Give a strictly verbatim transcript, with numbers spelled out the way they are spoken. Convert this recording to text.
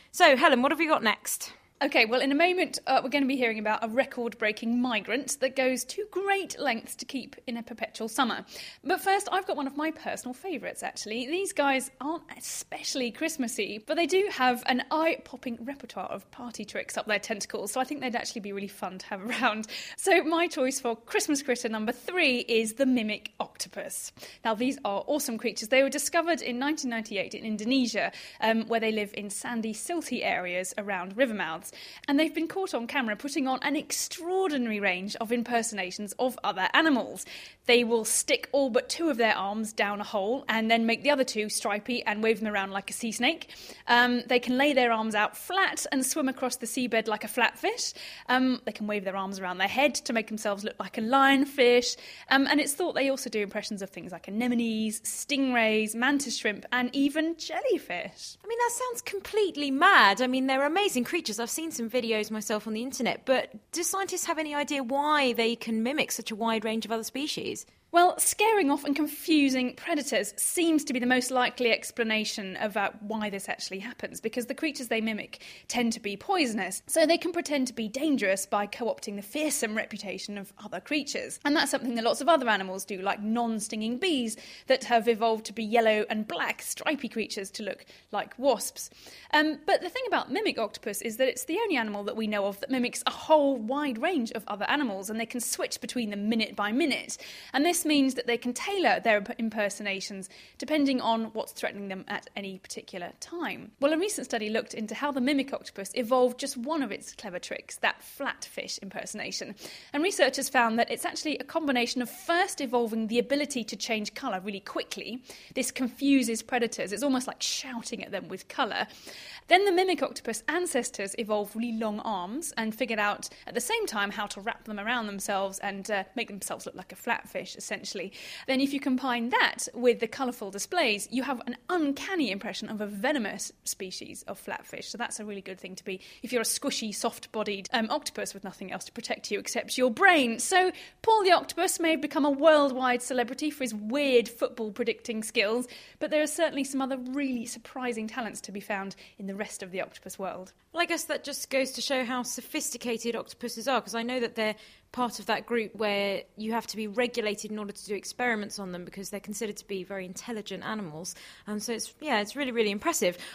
So, Helen, what have we got next? OK, well, in a moment, uh, we're going to be hearing about a record-breaking migrant that goes to great lengths to keep in a perpetual summer. But first, I've got one of my personal favourites, actually. These guys aren't especially Christmassy, but they do have an eye-popping repertoire of party tricks up their tentacles, so I think they'd actually be really fun to have around. So my choice for Christmas critter number three is the mimic octopus. Now, these are awesome creatures. They were discovered in nineteen ninety-eight in Indonesia, um, where they live in sandy, silty areas around river mouths. And they've been caught on camera putting on an extraordinary range of impersonations of other animals. They will stick all but two of their arms down a hole and then make the other two stripy and wave them around like a sea snake. Um, they can lay their arms out flat and swim across the seabed like a flatfish. Um, they can wave their arms around their head to make themselves look like a lionfish. Um, and it's thought they also do impressions of things like anemones, stingrays, mantis shrimp, and even jellyfish. I mean, that sounds completely mad. I mean, they're amazing creatures. I've seen some videos myself on the internet, but do scientists have any idea why they can mimic such a wide range of other species? Well, scaring off and confusing predators seems to be the most likely explanation about why this actually happens, because the creatures they mimic tend to be poisonous, so they can pretend to be dangerous by co-opting the fearsome reputation of other creatures. And that's something that lots of other animals do, like non-stinging bees that have evolved to be yellow and black stripy creatures to look like wasps. Um, but the thing about mimic octopus is that it's the only animal that we know of that mimics a whole wide range of other animals, and they can switch between them minute by minute. And this This means that they can tailor their impersonations depending on what's threatening them at any particular time. Well, a recent study looked into how the mimic octopus evolved just one of its clever tricks, that flatfish impersonation. And researchers found that it's actually a combination of first evolving the ability to change colour really quickly. This confuses predators. It's almost like shouting at them with colour. Then the mimic octopus ancestors evolved really long arms and figured out at the same time how to wrap them around themselves and uh, make themselves look like a flatfish, essentially. Then if you combine that with the colourful displays, you have an uncanny impression of a venomous species of flatfish. So that's a really good thing to be if you're a squishy, soft-bodied um, octopus with nothing else to protect you except your brain. So Paul the octopus may have become a worldwide celebrity for his weird football predicting skills, but there are certainly some other really surprising talents to be found in the rest of the octopus world. Well, I guess that just goes to show how sophisticated octopuses are, because I know that they're part of that group where you have to be regulated in order to do experiments on them because they're considered to be very intelligent animals. And so it's, yeah, it's really, really impressive.